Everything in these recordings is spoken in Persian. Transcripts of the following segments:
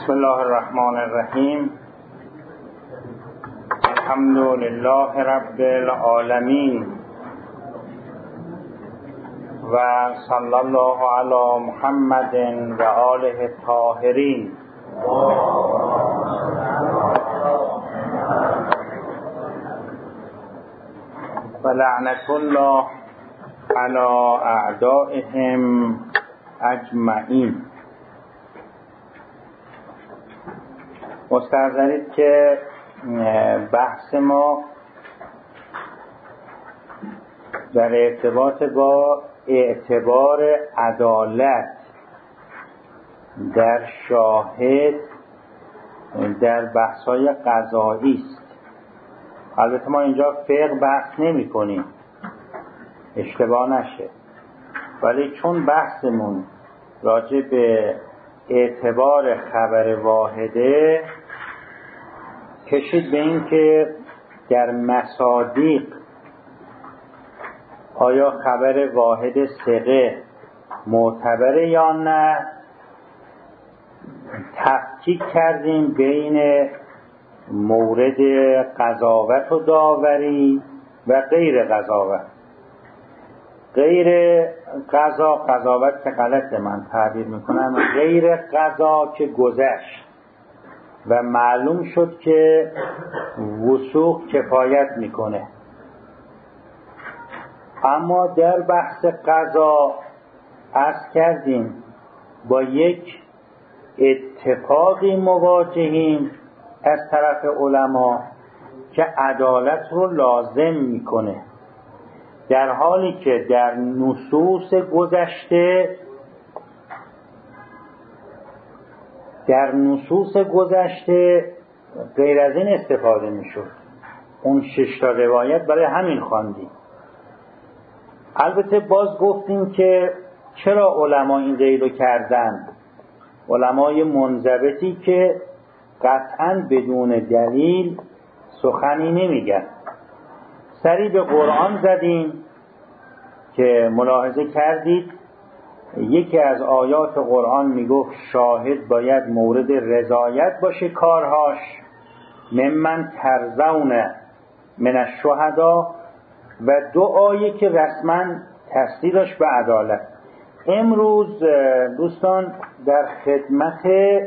بسم الله الرحمن الرحیم. الحمد لله رب العالمین و صلی الله علی محمد و آله الطاهرین. و لعنت الله علی اعدائهم اجمعین. مستحضرید که بحث ما در ارتباط با اعتبار عدالت در شاهد در بحث‌های قضایی است. البته ما اینجا فقه بحث نمی کنیم، اشتباه نشه، ولی چون بحثمون راجع به اعتبار خبر واحده، کشید به این که در مصادیق آیا خبر واحد ثقه معتبره یا نه، تفکیک کردیم بین مورد قضاوت و داوری و غیر قضاوت. غیر قضاوت که غلطه من تعبیر میکنم، غیر قضا که گذشت و معلوم شد که وثوق کفایت میکنه. اما در بحث قضا عرض کردیم با یک اتفاقی مواجهیم از طرف علما که عدالت رو لازم میکنه، در حالی که در نصوص گذشته غیر از این استفاده میشد. اون 6 تا روایت برای همین خواندیم. البته باز گفتیم که چرا علما این قید رو کردن. علمای منضبطی که قطعاً بدون دلیل سخنی نمیگن. سری به قرآن زدیم که ملاحظه کردید یکی از آیات قرآن میگفت شاهد باید مورد رضایت باشه کارهاش، ممن ترضون من الشهدا، و 2 آیه که رسما تفسیرش به عدالت. امروز دوستان در خدمت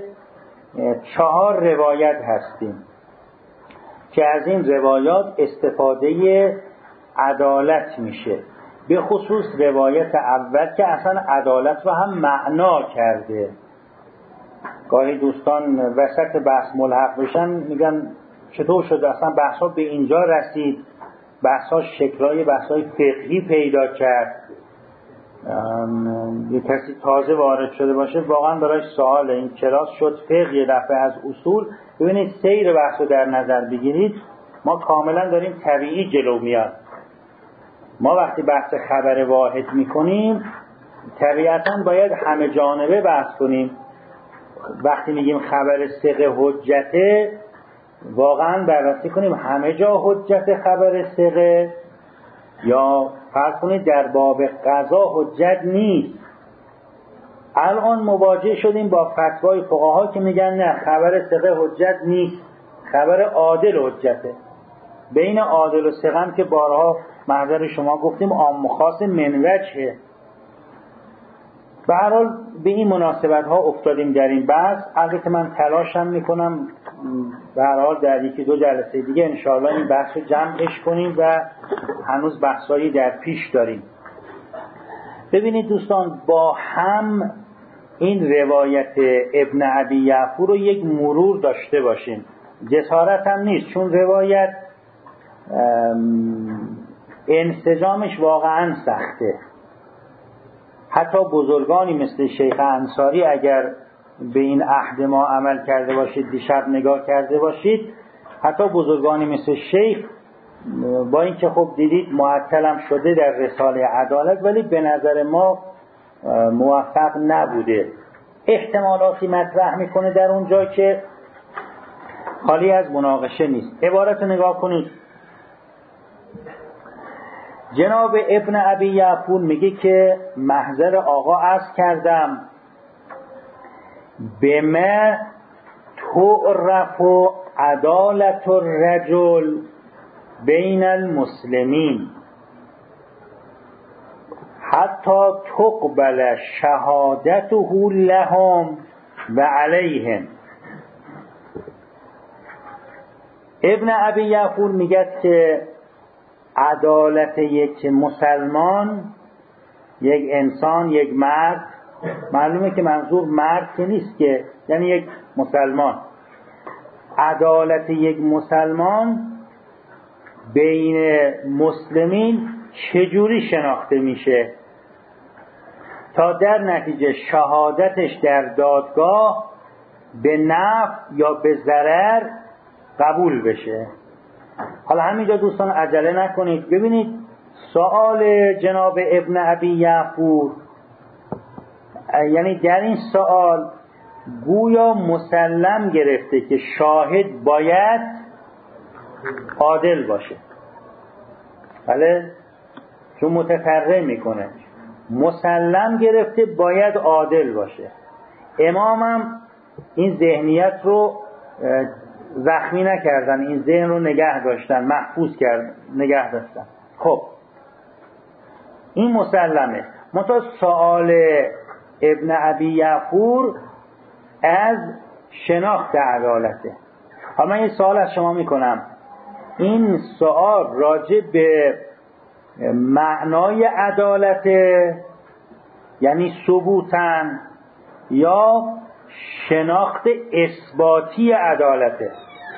4 روایت هستیم که از این روایات استفاده عدالت میشه، به خصوص روایت اول که اصلا عدالت رو هم معنا کرده. گاهی دوستان وسط بحث ملحق بشن میگن چطور شده اصلا بحثا به اینجا رسید، بحثا شکلای بحثای فقهی پیدا کرد. یه کسی تازه وارد شده باشه واقعا براش سوال این کلاس شد فقه یه دفعه از اصول. ببینید سیر بحث رو در نظر بگیرید، ما کاملا داریم طبیعی جلو میاد. ما وقتی بحث خبر واحد میکنیم طبیعتا باید همه جانبه بحث کنیم. وقتی میگیم خبر ثقه حجته، واقعا بررسی کنیم همه جا حجت خبر ثقه، یا فرض کنید در باب قضا حجت نیست. الان مواجه شدیم با فتوای فقها که میگن نه، خبر ثقه حجت نیست، خبر عادل حجته. بین عادل و ثقه هم که بارها محضر شما گفتیم عام و خاص من وجهه. به هر حال به این مناسبت ها افتادیم در این بحث. البته من تلاشم میکنم به هر حال در 1-2 جلسه دیگه انشاءالله این بحث رو جمعش کنیم و هنوز بحثایی در پیش داریم. ببینید دوستان، با هم این روایت ابن ابی یعفور رو یک مرور داشته باشیم. جسارت هم نیست، چون روایت انسجامش واقعا سخته. حتی بزرگانی مثل شیخ انصاری اگر به این عهد ما عمل کرده باشید، دیشب نگاه کرده باشید، حتی بزرگانی مثل شیخ با اینکه خب دیدید معطلم شده در رساله عدالت، ولی به نظر ما موفق نبوده. احتمالاتی مطرح میکنه در اونجا که خالی از مناقشه نیست. عبارت رو نگاه کنید. جناب ابن ابی یعفور میگه که محضر آقا عرض کردم به ما تعرف عدالت الرجل بین المسلمین حتی تقبل شهادته لهم و علیهم. ابن ابی یعفور میگه که عدالت یک مسلمان، یک انسان، یک مرد، معلومه که منظور مرد که نیست که، یعنی یک مسلمان، عدالت یک مسلمان بین مسلمین چجوری شناخته میشه تا در نتیجه شهادتش در دادگاه به نفع یا به ضرر قبول بشه. حالا همینجا دوستان عجله نکنید، ببینید سوال جناب ابن ابی یعفور، یعنی در این سوال گویا مسلم گرفته که شاهد باید عادل باشه. بله، چون متفرع میکنه، مسلم گرفته باید عادل باشه. امامم این ذهنیت رو زخمی نکردن، این ذهن رو نگه داشتن، محفوظ نگه داشتن. خب این مسلمه. منتها سوال ابن ابی یعفور از شناخت عدالته. حالا من یه سوال از شما میکنم، این سوال راجع به معنای عدالت، یعنی ثبوتن، یا شناخت اثباتی عدالته؟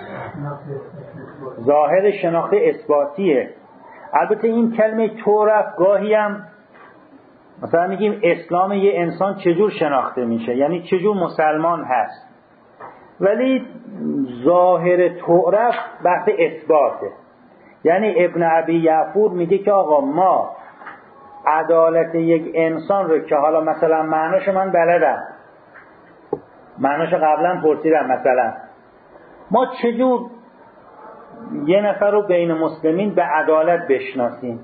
ظاهر شناخت اثباتیه. البته این کلمه تعرف گاهی هم مثلا میگیم اسلام یه انسان چجور شناخته میشه، یعنی چجور مسلمان هست، ولی ظاهر تعرف بحث اثباته. یعنی ابن ابی یعفور میگه که آقا ما عدالت یک انسان رو که حالا مثلا معناش من بلدم، معناش قبلا پرسیدم، مثلا ما چجور یه نفر رو بین مسلمین به عدالت بشناسیم؟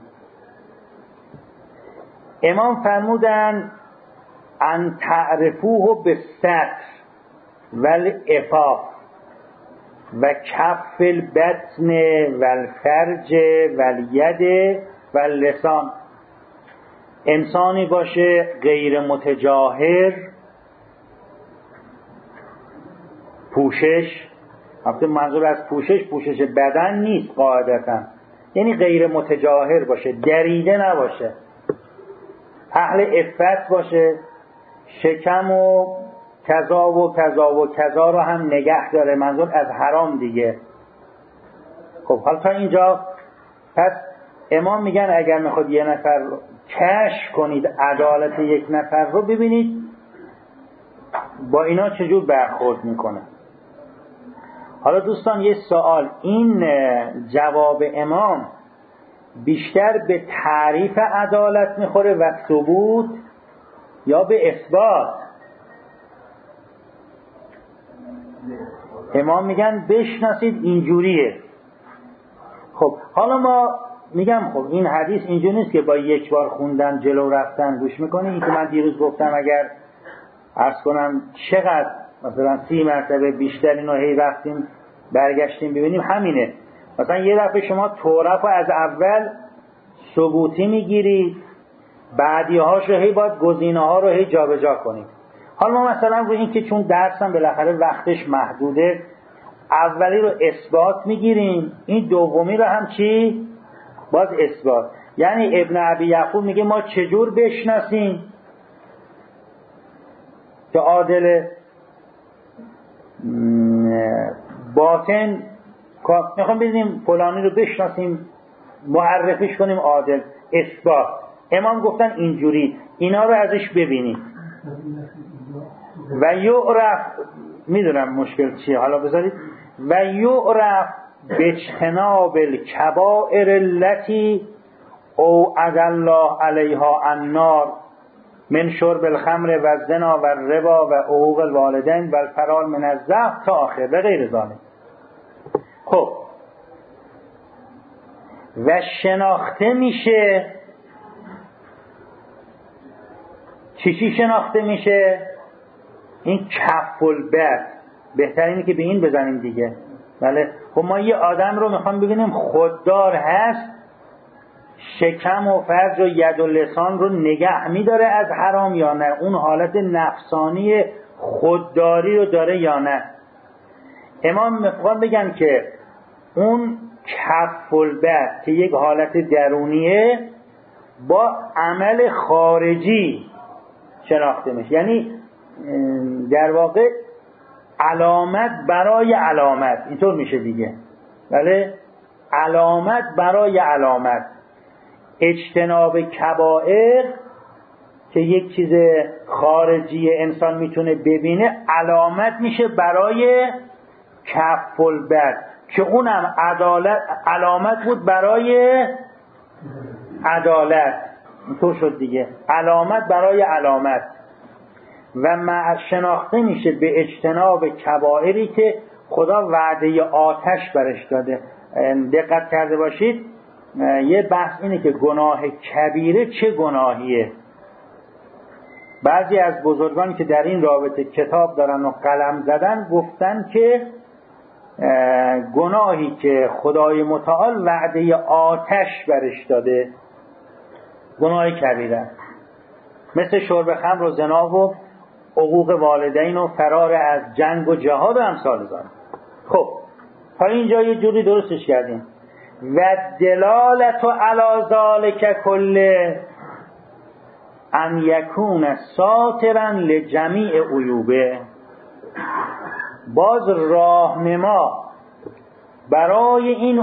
امام فرمودن ان تعرفوه بالستر والعفاف و کف البطن والفرج والید واللسان. انسانی باشه غیر متجاهر، پوشش، البته منظور از پوشش بدن نیست قاعدتا، یعنی غیر متجاهر باشه، دریده نباشه، اهل عفت باشه، شکم و کذا و کذا و کذا رو هم نگه داره، منظور از حرام دیگه. خب حالا تا اینجا پس امام میگن اگر میخواد یه نفر رو کشف کنید، عدالت یک نفر رو ببینید با اینا چجور برخورد میکنه. حالا دوستان یه سوال، این جواب امام بیشتر به تعریف عدالت میخوره و ثبوت، یا به اثبات؟ امام میگن بشناسید اینجوریه. خب حالا ما میگم خب این حدیث اینجوری نیست که با یک بار خوندن جلو رفتن گوش میکنی. این که من دیروز گفتم اگر عرض کنم چقدر مثلا 30 مرتبه بیشتر اینو هی رفتیم برگشتیم ببینیم، همینه. مثلا یه دفعه شما تعرف رو از اول ثبوتی میگیرید، بعدی هاش رو هی باید گزینه ها رو هی جابجا کنید. حالا ما مثلا رو این که چون درسم بالاخره وقتش محدوده، اولی رو اثبات میگیریم، این دومی رو هم چی؟ باز اثبات. یعنی ابن ابی یعفور میگه ما چجور بشناسیم که عادل باطن، میخوام ببینیم فلانی رو بشناسیم معرفیش کنیم عادل، اثبات. امام گفتن اینجوری اینا رو ازش ببینید. و یعرف، میدونم مشکل چیه، حالا بذارید، و یعرف باجتناب الکبائر التي اوعد الله علیها النار من شرب الخمر و الزنا و الربا و حقوق الوالدین و الفرار من الزحف تا آخر و غیر ذلک. خب و شناخته میشه، چی شناخته میشه؟ این کف البطن بهتر اینه که به این بزنیم دیگه. بله خب ما یه آدم رو میخوام ببینیم خوددار هست، شکم و فرج و ید و لسان رو نگه میداره از حرام یا نه، اون حالت نفسانی خودداری رو داره یا نه. امام میخوام بگن که اون کف البد که یک حالت درونیه با عمل خارجی شناخته میشه، یعنی در واقع علامت برای علامت، اینطور میشه دیگه. بله علامت برای علامت. اجتناب کبائر که یک چیز خارجی انسان میتونه ببینه علامت میشه برای کف البد که اونم علامت بود برای عدالت. اینطور شد دیگه، علامت برای علامت. و شناخته میشه به اجتناب کبائری که خدا وعده آتش برش داده. دقت کرده باشید یه بحث اینه که گناه کبیره چه گناهیه. بعضی از بزرگان که در این رابطه کتاب دارن و قلم زدن گفتن که گناهی که خدای متعال وعده آتش برش داده گناه کبیره، مثل شرب خمر و زنا و حقوق والدین و فرار از جنگ و جهاد و امثال ذالک. خب تا اینجا یه جوری درستش کردیم. و دلالت علی ذالک کله ان یکون ساترا لجمیع عیوبه. باز راهنما برای این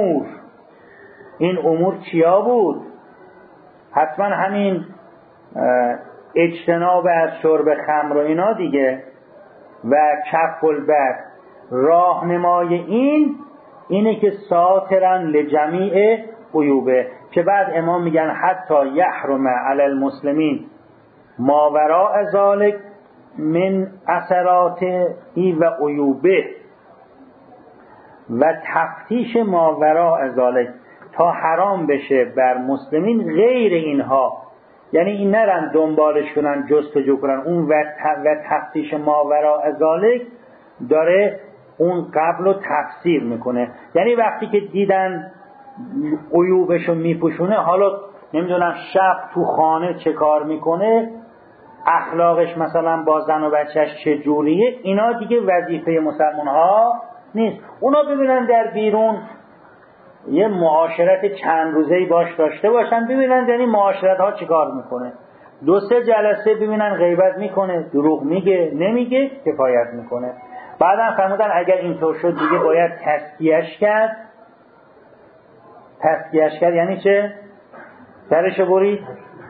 امور چیا بود؟ حتما همین اجتناب از شرب خمر و اینا دیگه و کف البد. راهنمای اینه که ساترن لجمیع عیوبه، که بعد امام میگن حتی یحرم علی المسلمین ما وراء ذالک من اثرات و عیوبه و تفتیش ما وراء ذالک، تا حرام بشه بر مسلمین غیر اینها، یعنی این نرن دنبالش کنن جستجو کنن. اون و تفتیش ما وراء ذالک داره اون قبل رو تفسیر میکنه، یعنی وقتی که دیدن عیوبشو میپوشونه، حالا نمیدونم شب تو خانه چه کار میکنه، اخلاقش مثلا با زن و بچهش چه جوریه، اینا دیگه وظیفه مسلمان ها نیست. اونا ببینن در بیرون یه معاشرت چند روزه‌ای باش داشته باشن، ببینن یعنی معاشرت ها چی کار میکنه، 2-3 جلسه ببینن غیبت میکنه، دروغ میگه نمیگه، کفایت میکنه. بعدم فهمیدن اگر اینطور شد دیگه باید تزکیه‌اش کرد. یعنی چه؟ سرشو برید.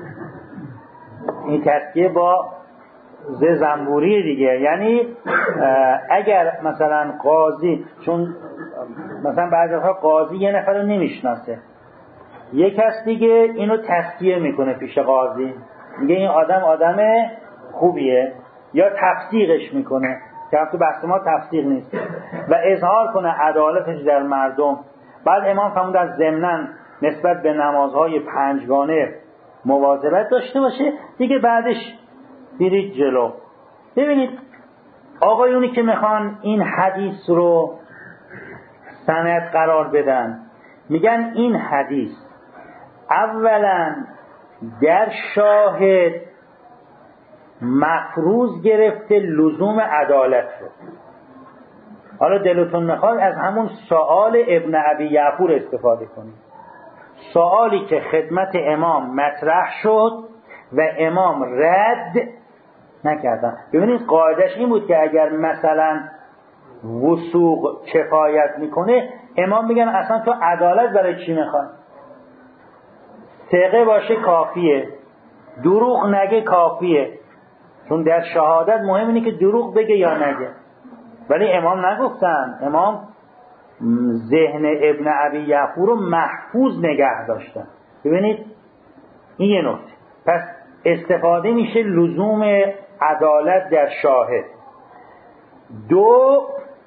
این تزکیه با زنبوری دیگه، یعنی اگر مثلا قاضی، چون مثلا بعضی وقتا قاضی یه نفر رو نمیشناسه، یک کس دیگه اینو تزکیه میکنه پیش قاضی، میگه این آدم خوبیه، یا تفسیقش میکنه که تو بحث ما تفسیق نیست، و اظهار کنه عدالتش در مردم. بعد امام فرمودن ضمناً نسبت به نمازهای پنجگانه مواظبت داشته باشه دیگه. بعدش برید جلو. ببینید آقایونی که میخوان این حدیث رو سند قرار بدن، میگن این حدیث اولا در شاهد مفروض گرفته لزوم عدالت رو. حالا دلتون میخواد از همون سؤال ابن ابی یعفور استفاده کنید، سؤالی که خدمت امام مطرح شد و امام رد نکردن. ببینید قاعدش این بود که اگر مثلا وثوق کفایت میکنه، امام میگن اصلا تو عدالت برای چی میخوای؟ ثقه باشه کافیه، دروغ نگه کافیه، چون در شهادت مهم اینه که دروغ بگه یا نگه. ولی امام نگفتن، امام ذهن ابن ابی یعفور رو محفوظ نگه داشتن. ببینید این یه نکته. پس استفاده میشه لزوم عدالت در شاهد. 2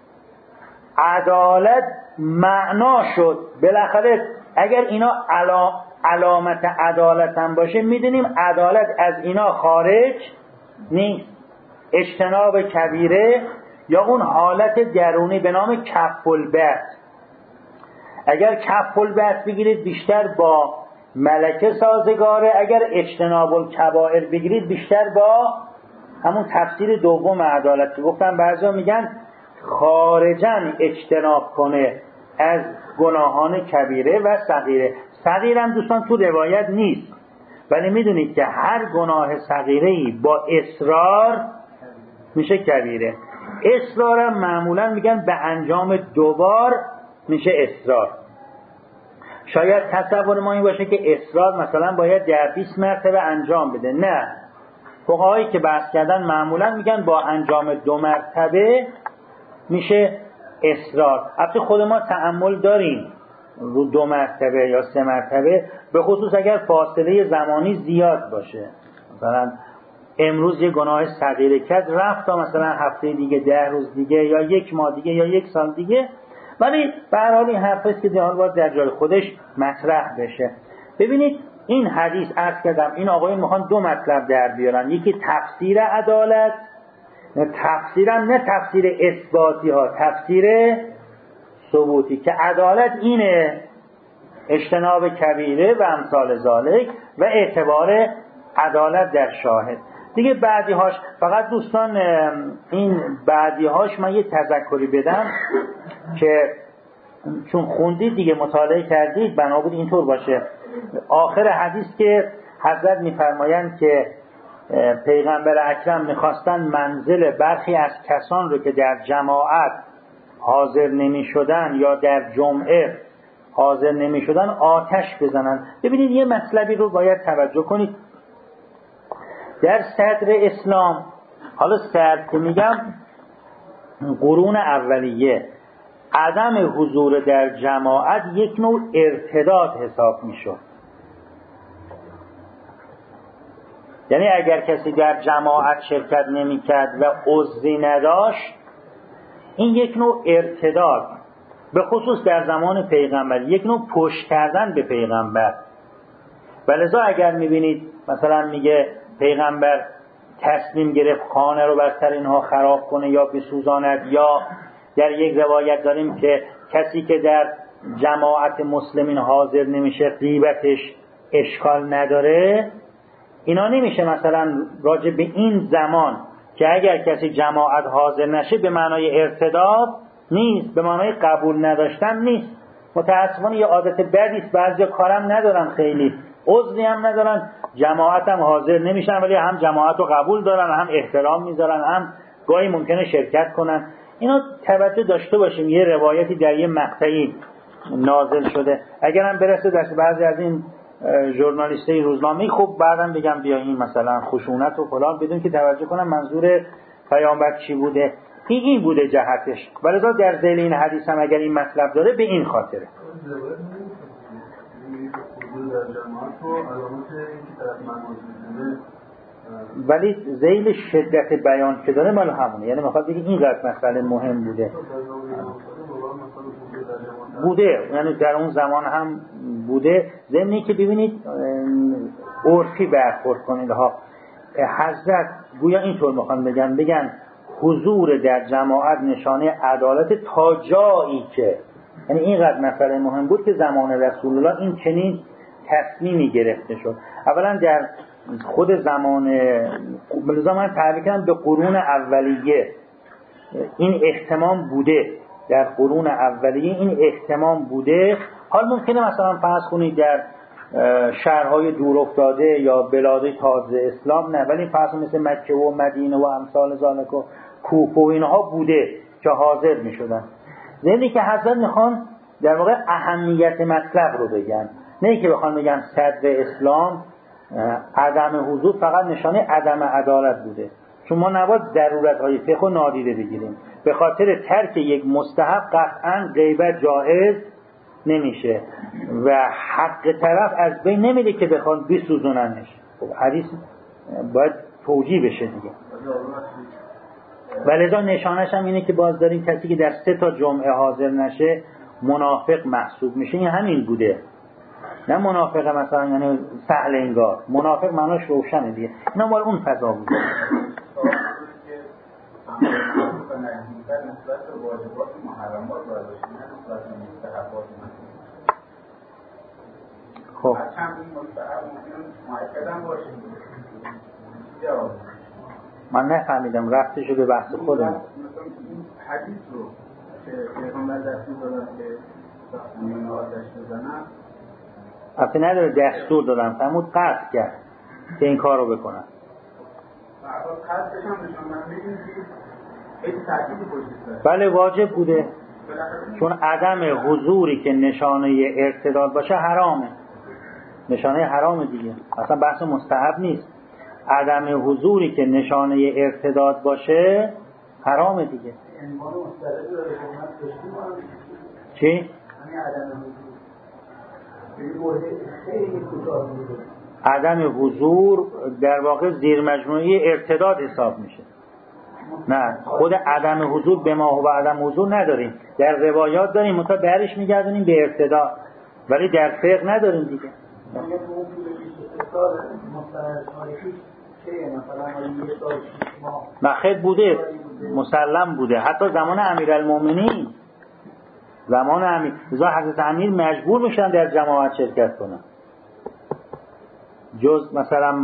عدالت معنا شد بالاخره. اگر اینا علامت عدالت هم باشه، میدونیم عدالت از اینا خارج نیست. اجتناب کبیره یا اون حالت درونی به نام کف البت. اگر کف البت بگیرید بیشتر با ملکه سازگاره، اگر اجتناب الکبائر بگیرید بیشتر با همون تفسیر دوم عدالت که گفتم بعضیا میگن خارجاً اجتناب کنه از گناهان کبیره و صغیره. صغیره هم دوستان تو روایت نیست، ولی میدونید که هر گناه صغیره‌ای با اصرار میشه کبیره. اصرار هم معمولاً میگن به انجام دوبار میشه اصرار. شاید تصور ما این باشه که اصرار مثلا باید 10-20 مرتبه انجام بده. نه، فقهایی که بحث کردن معمولا میگن با انجام 2 مرتبه میشه اصرار. البته خود ما تأمل داریم رو 2 مرتبه یا 3 مرتبه، به خصوص اگر فاصله زمانی زیاد باشه. مثلا امروز یه گناه صغیره کرد، رفت تا مثلا هفته دیگه، 10 روز دیگه، یا 1 ماه دیگه، یا 1 سال دیگه. ولی به هر حال این حرفی که باید در جای خودش مطرح بشه. ببینید این حدیث عرض کردم این آقایون میخوان 2 مطلب در بیارن، یکی تفسیر عدالت، تفسیرم نه تفسیر اثباتی ها، تفسیر ثبوتی، که عدالت اینه اجتناب کبیره و امثال ذالک و اعتبار عدالت در شاهد. دیگه بعدی هاش فقط دوستان این بعدی هاش من یه تذکری بدم که چون خوندید دیگه مطالعه کردید بنا بود اینطور باشه. آخر حدیث که حضرت میفرمایند که پیغمبر اکرم میخواستن منزل برخی از کسان رو که در جماعت حاضر نمی شدن یا در جمعه حاضر نمی شدن آتش بزنن. ببینید یه مطلبی رو باید توجه کنید. در صدر اسلام، حالا صدر که میگم قرون اولیه، عدم حضور در جماعت یک نوع ارتداد حساب میشد. یعنی اگر کسی در جماعت شرکت نمیکرد و عضوی نداشت، این یک نوع ارتداد، به خصوص در زمان پیغمبر، یک نوع پشت کردن به پیغمبر. ولذا اگر میبینید مثلا میگه پیغمبر تصمیم گرفت خانه رو بر سر اینها خراب کنه یا بسوزاند، یا در یک روایت داریم که کسی که در جماعت مسلمین حاضر نمیشه غیبتش اشکال نداره. اینا نمیشه مثلا راجع به این زمان که اگر کسی جماعت حاضر نشه به معنای ارتداد نیست، به معنای قبول نداشتن نیست. متاسفانه یه عادت بدی است، بعضیا کارم ندارن، خیلی عضوی هم ندارن، جماعت هم حاضر نمیشن، ولی هم جماعت رو قبول دارن، هم احترام میذارن، هم گاهی ممکنه شرکت کنن. اینا توجه داشته باشیم. یه روایتی در یه مقطعی نازل شده، اگرم برسه دست بعضی از این ژورنالیستای روزنامه‌ای، خب بعدم بگم بیا این مثلا خشونت و فلان، بدون که توجه کنم منظور پیامبر چی بوده. این بوده جهتش. ولذا در ذیل این حدیث هم اگر این مطلب داره به این خاطره. ولی ذیل شدت بیان که داره مال همونه، یعنی میخواد بگه این قدر مسئله مهم بوده، یعنی در اون زمان هم بوده. ضمنی که ببینید عرفی برخورد کنید ها. حضرت گویا اینطور میخوان بگن حضور در جماعت نشانه عدالت تا جایی که، یعنی اینقدر مسئله مهم بود که زمان رسول الله این چنین تصمیمی گرفته شد. اولا در خود زمان بلزا من تعبیر کردم به قرون اولیه این اهتمام بوده، در قرون اولیه این اهتمام بوده. حال ممکنه مثلا فرض کنید در شهرهای دور افتاده یا بلاد تازه اسلام نه، ولی فرض مثل مکه و مدینه و امثال ذالک و کوفه و اینها بوده که حاضر می شدن. زمینی که حضرت میخوان در واقع اهمیت مطلب رو بگن، نه که بخوان بگن صدر اسلام عدم حضور فقط نشانه عدم عدالت بوده، چون ما نباید ضرورت‌های فقه نادیده بگیریم. به خاطر ترک یک مستحب قطعاً غیبت جایز نمیشه و حق طرف از بین نمیره که بخوان بسوزوننش. خب حدیث باید توجیه بشه دیگه. ولذا نشانش هم اینه که باز داریم کسی که در 3 جمعه حاضر نشه منافق محسوب میشه. این همین بوده، نه منافق مثلا یعنی سهل انگار، منافق معناش روشنه دیگه. اینا مال اون فضا بوده. نزدیک‌تر نسبت به واجبات و محرمات باید باشیم، نه نسبت به مستحبات. خب چند این مستحب ممکن مؤکد هم باشه. من نفهمیدم رفتشو به بحث خودم. مثلا این حدیث رو که پیغمبر دستور دادن که وقتی آتش بزنن، اصلا نداره دستور دادن، فرمود قصد کرد که این کار رو بکنن. قصدش هم نشون میدیم که خیلی تأکید پشتش. بله واجب بوده، چون عدم حضوری که نشانه ارتداد باشه حرامه، نشانه حرامه دیگه، اصلا بحث مستحب نیست. عدم حضوری که نشانه ارتداد باشه حرامه دیگه. چی؟ عدم حضور در واقع زیر مجموعه ارتداد حساب میشه. نه خود عدم حضور به ما و عدم حضور نداریم، در روایات داریم منتها برش میگردونیم به ارتداد، ولی در فقه نداریم دیگه. نه خیلی بوده، مسلم بوده، حتی زمان امیرالمومنین، زمان امیر حضرت امیر مجبور میشن در جماعت شرکت کنن، جز مثلا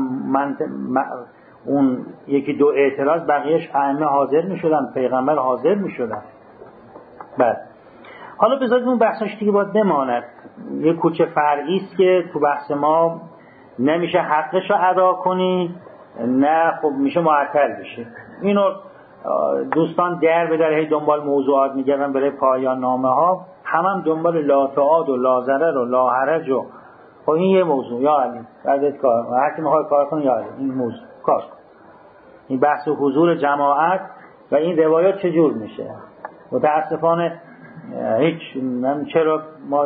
اون یکی دو اعتراض بقیهش ائمه حاضر میشدن، پیغمبر حاضر میشدن. بله حالا بذارید اون بحثش دیگه باید بماند، یه کوچه فرعی است که تو بحث ما نمیشه حقش رو ادا کنی، نه خب میشه معطل بشه. اینو دوستان در به در هی دنبال موضوعات میگردن برای پایان نامه ها، هم دنبال لا تعاد و لا ضرر و لا حرج و خب این یه موضوع یا علی بعدت کار هر کی میخواد کار کنه یا علی این موضوع کار کن. این بحث حضور جماعت و این روایات چجور میشه متاسفانه هیچ چرا ما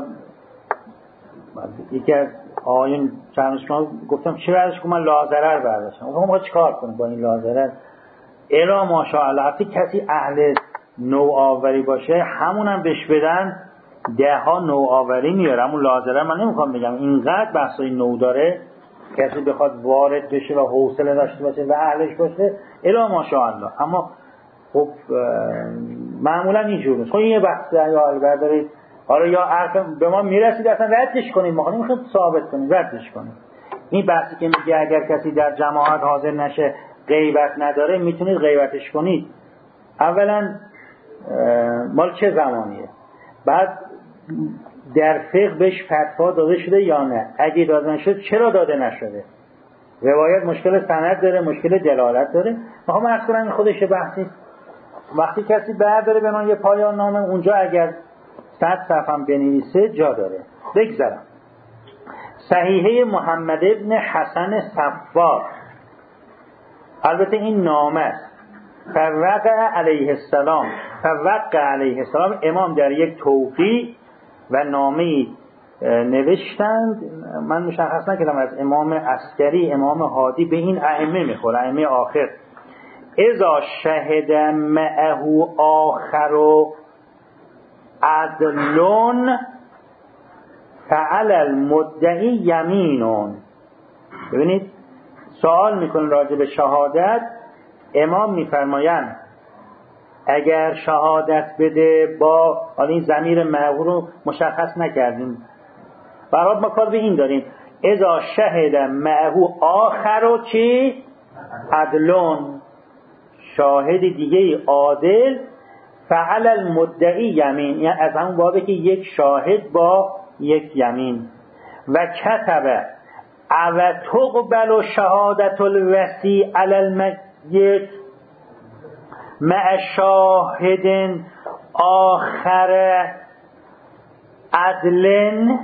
یکی از آقایون چند شما گفتم چه ورزش کنم من لا ضرر برداشتم، ما چیکار کنیم با این لا ضرر؟ الا ماشاءالله حتی کسی اهل نوآوری باشه همونم بهش بدن ده ها نوآوری میاره. همون لا ضرر من نمیخوام بگم اینقدر بحثای نو داره کسی بخواد وارد بشه و حوصله داشته باشه و اهلش باشه الا ماشاءالله، اما خب معمولا اینجور نیست. خب این یه بحث یا البته دارید حالا یا حرف به ما میرسید اصلا ردش کنید، ما نمیخوایم ثابت کنیم ردش کنیم. این بحثی که میگه اگر کسی در جماعت حاضر نشه غیبت نداره میتونید غیبتش کنید، اولا مال چه زمانیه، بعد در فقه بهش فتوا داده شده یا نه، اگه داده نشد چرا داده نشده، روایت مشکل سند داره مشکل دلالت داره. میخوام عرض کنم این خودش بحثی. وقتی کسی برداره به من یه پایان نامه اونجا اگر 100 صفحه هم بنویسه جا داره. بگذارم صحیحه محمد ابن حسن صفار، البته این نامه است، فوقع علیه السلام، فوقع علیه السلام امام در یک توقیع و نامه نوشتند. من مشخص نکردم از امام عسکری امام هادی به این ائمه میخوره، ائمه آخر. اذا شهد معه آخر عدلون فعل المدعی یمینون. ببینید سوال میکنه راجع به شهادت، امام میفرمایند اگر شهادت بده با این ضمیر معه رو مشخص نکردیم، برای ما کار به این داریم اذا شهد معه آخر چی؟ عدلون، شاهد دیگه عادل، فعل المدعی یمین، یعنی از همون بابه که یک شاهد با یک یمین. و کتبه او تقبل شهادت الوصی علی المیت مع شاهد آخر عدلن.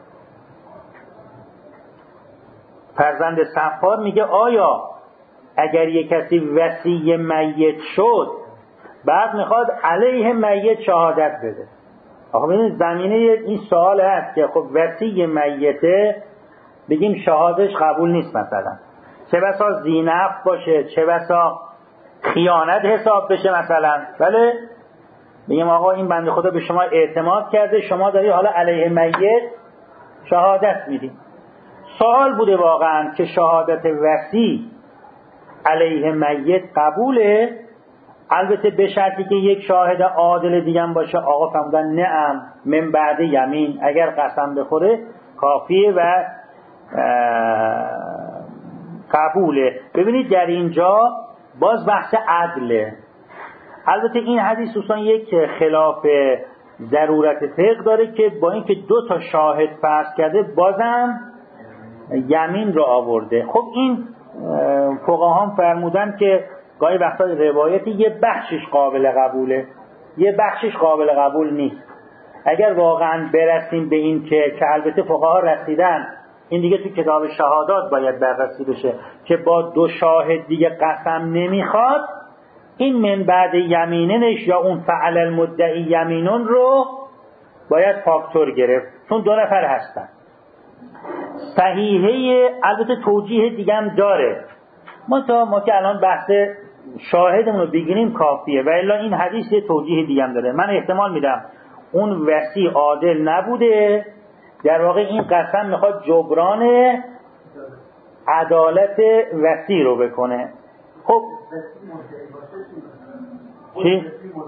فرزند صفار میگه آیا اگر یک کسی وصی میت شد بعد میخواد علیه میت شهادت بده، آخه ببینید زمینه این سوال هست که خب وصی میته بگیم شهادش قبول نیست، مثلا چه بسا زینف باشه چه بسا خیانت حساب بشه مثلا، بله بگیم آقا این بنده خدا به شما اعتماد کرده شما داری حالا علیه میت شهادت میدی. سوال بوده واقعا که شهادت وصی علیه میت قبوله البته به شرطی که یک شاهد عادل دیگه باشه. آقا فرمودن نعم من بعد یمین، اگر قسم بخوره کافیه و قبوله. ببینید در اینجا باز بحث عدله. البته این حدیث دوستان یک خلاف ضرورت فقه داره که با اینکه 2 تا شاهد فرض کرده بازم یمین رو آورده. خب این فقهاء فرمودن که گاهی وقتا روایتی یه بخشش قابل قبوله، یه بخشش قابل قبول نیست. اگر واقعا برسیم به این که البته فقها رسیدن، این دیگه تو کتاب شهادات باید بررسی بشه که با 2 شاهد دیگه قسم نمیخواد، این من بعد یمیننش یا اون فعل المدعی یمینون رو باید فاکتور گرفت، چون 2 نفر هستن. صحیحه البته توجیه دیگه هم داره، ما که الان بحث شاهدمون رو بگیریم کافیه، و الا این حدیث یه توجیه دیگه هم داره. من احتمال میدم اون وصی عادل نبوده، در واقع این قسم میخواد جبران عدالت وصی رو بکنه. خب چی؟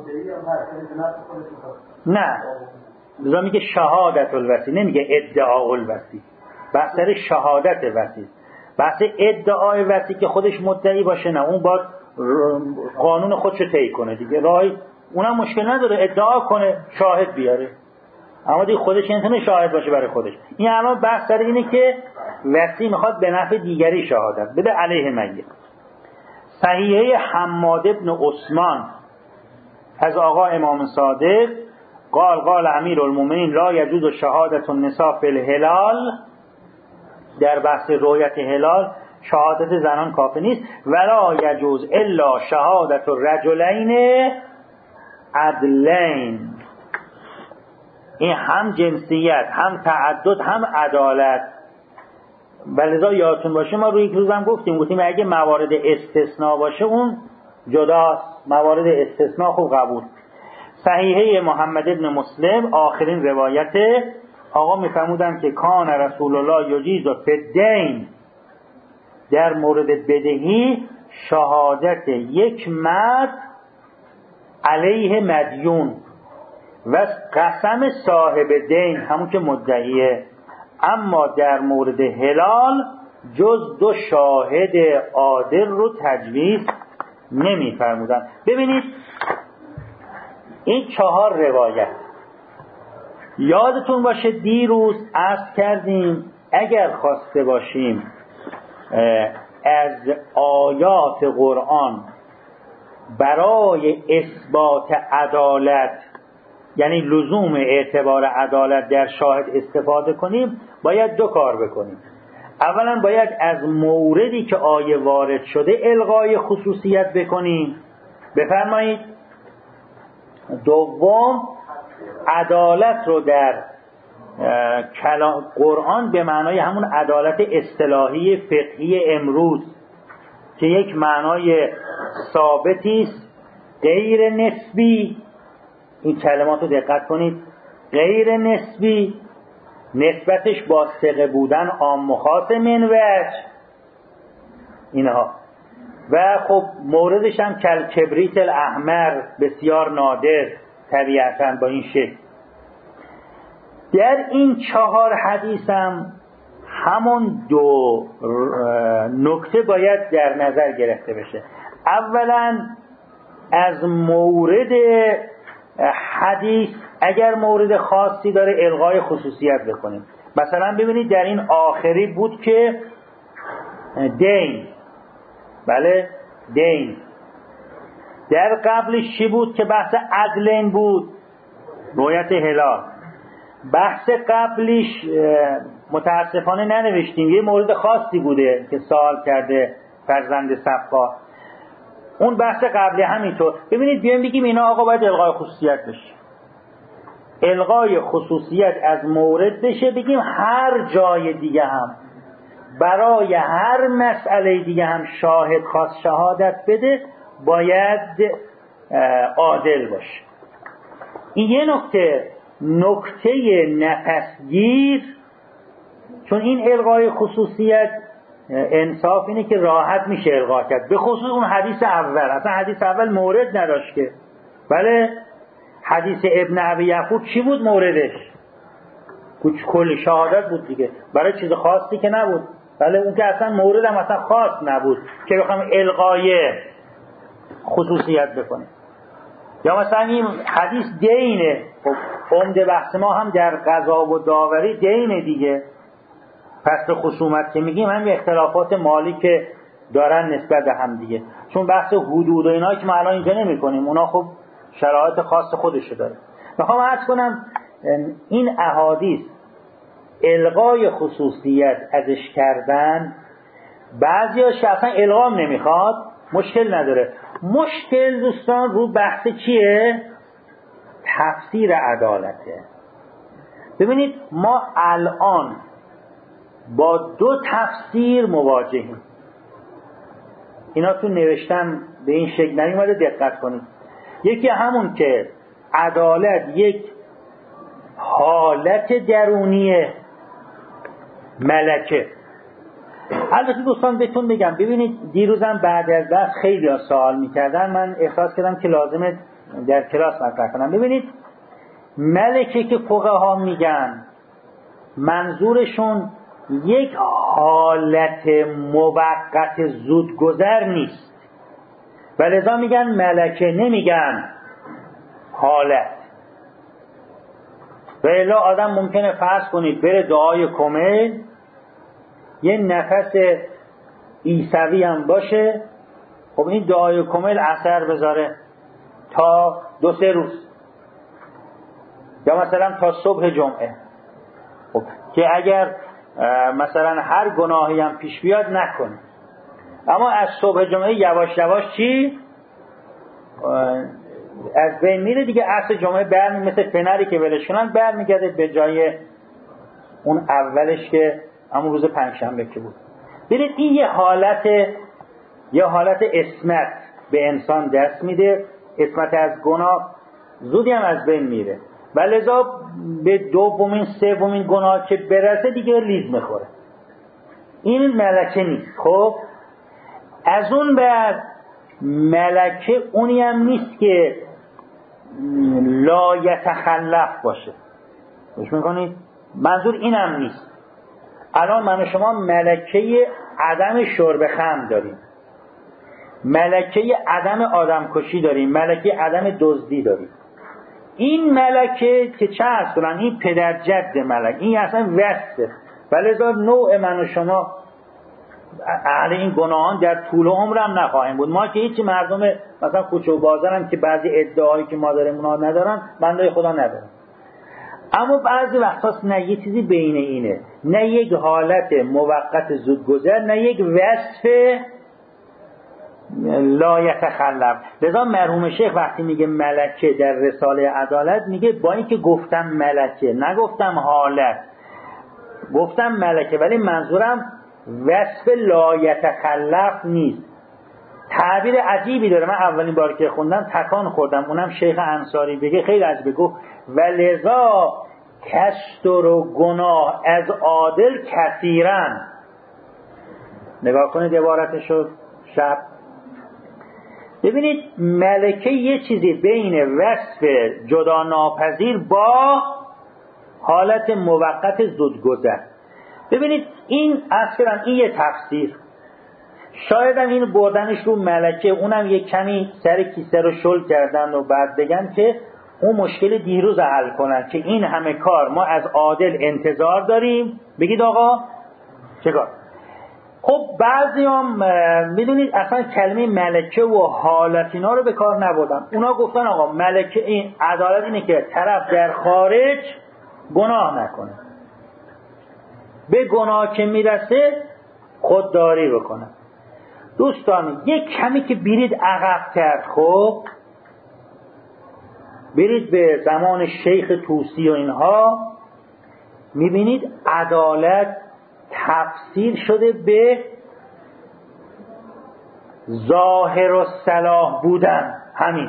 نه لذا میگه شهادت الوصی، نمیگه ادعاء الوصی. بحث سر شهادت وصی، بحث ادعای وصی که خودش مدعی باشه نه، اون باید قانون خودش رو طی کنه دیگه. راهی اونم مشکل نداره ادعا کنه شاهد بیاره، اما دیگه خودش نمیتونه شاهد باشه برای خودش. این الان بحث سر اینه که وصی میخواد به نفع دیگری شهادت بده علیه میت. صحیحه حماد بن عثمان از آقا امام صادق قال امیر المؤمنین لا یجوز شهادت النساء فی الهلال، در بحث رؤیت هلال شهادت زنان کافی نیست. ولا یجوز الا شهادت الرجلین عدلین، این هم جنسیت هم تعدد هم عدالت. ولذا یادتون باشه ما روی یک روزم گفتیم اگه موارد استثناء باشه اون جداست، موارد استثناء خوب قبول. صحیحه محمد بن مسلم آخرین روایت آقا میفرمودن که کان رسول الله یجیز فی الدین، در مورد بدهی شهادت یک مرد علیه مدیون و قسم صاحب دین همون که مدعیه، اما در مورد هلال جز 2 شاهد عادل رو تجویز نمی فرمودن. ببینید این 4 روایت یادتون باشه دیروز عرض کردیم اگر خواسته باشیم از آیات قرآن برای اثبات عدالت، یعنی لزوم اعتبار عدالت در شاهد استفاده کنیم، باید 2 کار بکنیم. اولا باید از موردی که آیه وارد شده الغای خصوصیت بکنیم، بفرمایید. دوم عدالت رو در قرآن به معنای همون عدالت اصطلاحی فقهی امروز که یک معنای ثابتی است غیر نسبی، این کلمات رو دقت کنید، غیر نسبی، نسبتش با ثقه بودن عام و خاص من وجه اینها، و خب موردش هم کبریت الاحمر بسیار نادر طبیعتاً با این شکل. در این 4 حدیث هم همون 2 نکته باید در نظر گرفته بشه. اولا از مورد حدیث اگر مورد خاصی داره الغای خصوصیت بکنیم. مثلا ببینید در این آخری بود که دین، بله دین، در قبلش چی بود که بحث عدلین بود، رویت هلال. بحث قبلش متاسفانه ننوشتیم، یه مورد خاصی بوده که سوال کرده فرزند صفا، اون بحث قبلی همینطور. ببینید بیایم بگیم اینا آقا باید الغای خصوصیت بشه، الغای خصوصیت از مورد بشه، بگیم هر جای دیگه هم برای هر مسئله دیگه هم شاهد خاص شهادت بده باید عادل باشه. این یه نکته نفسگیر، چون این الغای خصوصیت انصاف اینه که راحت میشه الغا کرد، به خصوص اون حدیث اول. اصلا حدیث اول مورد نداشت که. بله حدیث ابن ابی یعقوب چی بود موردش؟ کل شهادت بود دیگه، برای چیز خاصی که نبود. بله اون که اصلا مورد هم اصلا خاص نبود که بخوام الغای خصوصیت بکنیم. یا مثلا این حدیث دینه، خب عمده بحث ما هم در قضا و داوری دینه دیگه. پس خصومت که میگیم هم اختلافات مالی که دارن نسبت به هم دیگه، چون بحث حدود و اینا که ما الان اینجا نمی کنیم، اونا خب شرایط خاص خودشو داره. میخوام عرض کنم این احادیث الغای خصوصیت ازش کردن، بعضیاش اصلا الغام نمیخواد، مشکل نداره. مشکل دوستان رو بحث چیه؟ تفسیر عدالته. ببینید ما الان با دو تفسیر مواجهیم. اینا تو نوشتم به این شکل نیومده، دقت کنید. یکی همون که عدالت یک حالت درونیه، ملکه. البته دوستان بهتون بگم، ببینید دیروزم بعد از درس خیلی ها سوال میکردن، من احساس کردم که لازمه در کلاس مطرح کنم. ببینید ملکه که فقها میگن منظورشون یک حالت موقت زودگذر نیست، ولذا میگن ملکه، نمیگن حالت. و الا آدم ممکنه فرض کنید بره دعای کمیل، یه نفس عیسوی هم باشه، خب این دعای کمیل اثر بذاره تا 2-3 روز، یا مثلا تا صبح جمعه. خب که اگر مثلا هر گناهی هم پیش بیاد نکنه، اما از صبح جمعه یواش یواش چی؟ از بین میره دیگه. عصر جمعه برمی مثل فنری که ولش کنن برمیگرده به جای اون اولش که همون روز پنجشنبه که بود. ببینید این یه حالت اسمت به انسان دست میده، اسمت از گناه زودی هم از بین میره، ولذا به دومین سومین گناه که برسه دیگه لیز میخوره. این ملکه نیست. خب از اون بعد ملکه اونی هم نیست که لا یتخلف باشه. گوش میکنید؟ منظور اینم نیست. الان من و شما ملکه عدم شرب خمر داریم، ملکه عدم آدمکشی داریم، ملکه عدم دزدی داریم. این ملکه که چه اصلا این پدر جد ملک، این اصلا وصفه. ولذا نوع من و شما اهل این گناهان در طول عمرم نخواهیم بود. ما که هیچی، مردم مثلا کوچه و بازار هم که بعضی ادعایی که ما داریم اونا ندارن، بنده خدا ندارن. اما بعضی وقتاست نه یه چیزی بین اینه، نه یک حالت موقت زودگذر، نه یک وصف لا یتخلف. لذا مرحوم شیخ وقتی میگه ملکه در رساله عدالت، میگه با اینکه گفتم ملکه، نگفتم حالت، گفتم ملکه، ولی منظورم وصف لا یتخلف نیست. تعبیر عجیبی داره، من اولین بار که خوندم تکان خوردم، اونم شیخ انصاری بگه خیلی عجیبه. گفت ولذا کستر و گناه از عادل کثیرن. نگاه کنید عبارتشو شب. ببینید ملکه یه چیزی بین وصف جدا ناپذیر با حالت موقت زودگذر. ببینید این اصلا این یه تفسیر. شاید هم این بردنش رو ملکه، اونم یه کمی سر کیسه رو شل کردن و بعد بگن که اون مشکل دیروز حل کنن که این همه کار ما از عادل انتظار داریم. بگید آقا چیکار؟ خب بعضی هم میدونید اصلا کلمه ملکه و حالت اینا رو به کار نبردن. اونا گفتن آقا ملکه، این عدالت اینه که طرف در خارج گناه نکنه، به گناه که میرسه خودداری بکنه. دوستان یک کمی که برید عقب‌تر، خب برید به زمان شیخ طوسی و اینها، میبینید عدالت تفسیر شده به ظاهر و صلاح بودن. همین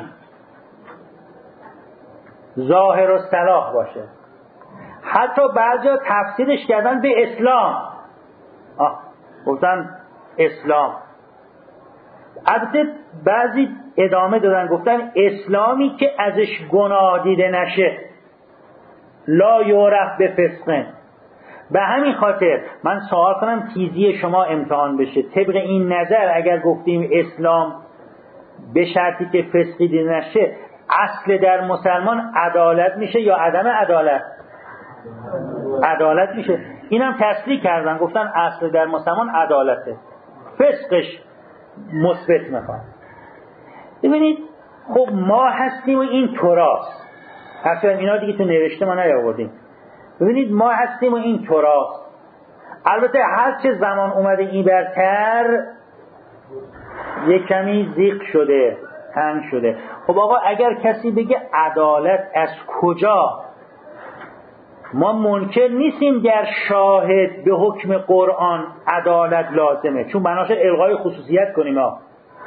ظاهر و صلاح باشه. حتی بعضیا تفسیرش کردن به اسلام. گفتن اسلام. البته بعضی ادامه دادن گفتن اسلامی که ازش گناه دیده نشه، لا یعرف به فسقه. به همین خاطر من سوال کنم تیزی شما امتحان بشه، طبق این نظر اگر گفتیم اسلام به شرطی که فسقی دیده نشه، اصل در مسلمان عدالت میشه یا عدم عدالت؟ عدالت میشه. اینم تصریح کردن گفتن اصل در مسلمان عدالته، فسقش مثبت میخواد. ببینید خب ما هستیم و این تراست، اصلا اینا دیگه تو نوشته ما نیاوردیم. ببینید ما هستیم و این تراست. البته هر چه زمان اومده این برتر یک کمی زیق شده، تنگ شده. خب آقا اگر کسی بگه عدالت از کجا، ما منکر نیستیم در شاهد به حکم قرآن عدالت لازمه، چون بناش الغای خصوصیت کنیم ها.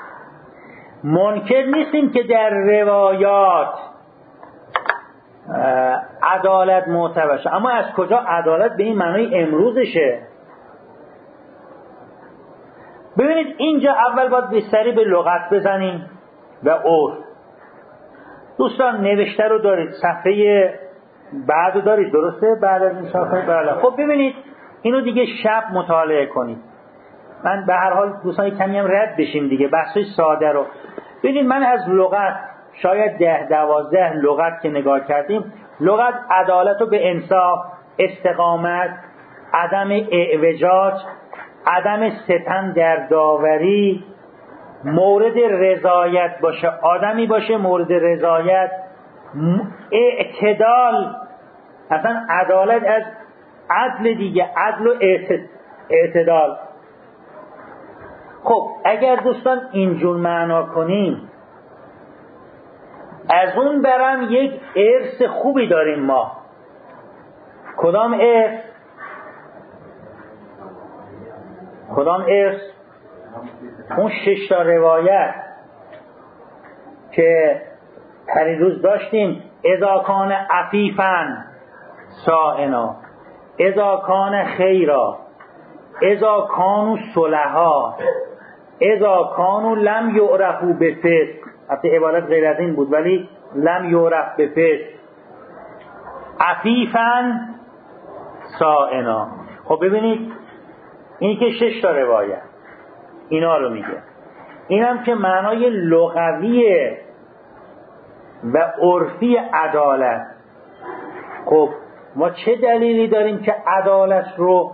منکر نیستیم که در روایات عدالت معتبر شه، اما از کجا عدالت به این معنای امروزشه؟ ببینید اینجا اول باید بستری به لغت بزنیم و عرف. دوستان نوشته رو دارید، صفحه بعد رو دارید درسته؟ بعد از این صفحه بله. خب ببینید اینو دیگه شب مطالعه کنید. من به هر حال دوستان کمی هم رد بشیم دیگه، بحثای ساده رو ببینید. من از لغت شاید 10-12 لغت که نگاه کردیم، لغت عدالت رو به انصاف، استقامت، عدم اعوجاج، عدم ستم در داوری، مورد رضایت باشه، آدمی باشه مورد رضایت، اعتدال. اصلا عدالت از عدل دیگه، عدل و اعتدال. خب اگر دوستان اینجور معنا کنیم، از اون برم یک ارث خوبی داریم ما. کدام ارث؟ کدام ارث؟ اون 6 تا روایت که پریروز داشتیم. اذا کان عفیفا سائنا، اذا کان خیرا، اذا کانوا صلحا، اذا کانوا لم یعرفوا بفسق. البته عبارت غیر از این بود ولی لم یعرف بفسق، عفیفا سائنا. خب ببینید این که 6 تا روایت اینا رو میگه. اینم که معنای لغوی و عرفی عدالت. خب ما چه دلیلی داریم که عدالت رو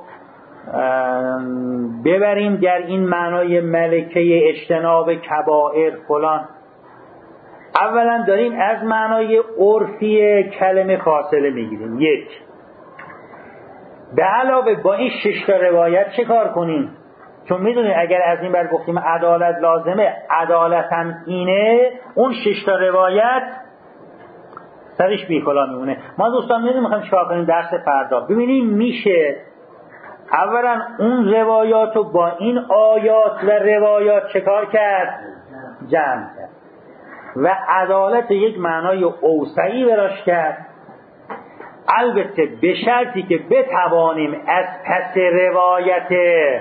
ببریم در این معنای ملکه اجتناب کبائر فلان؟ اولا داریم از معنای عرفی کلمه فاصله میگیریم. یک، به علاوه با این 6 تا روایت چه کار کنیم؟ چون میدونید اگر از این بر گفتیم عدالت لازمه، عدالت هم اینه، اون 6 تا روایت سرش بیخلا میمونه. ما دوستان میخوایم چیکار کنیم درس فردا؟ ببینیم میشه اولا اون روایات رو با این آیات و روایات چه کار کرد؟ جمع کرد و عدالت یک معنای اوسعی براش کرد. البته به شرطی که بتوانیم از پس روایت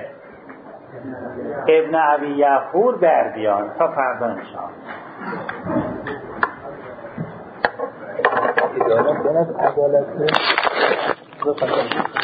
ابن ابی یعفور در بیان. تا فردا انشاءالله.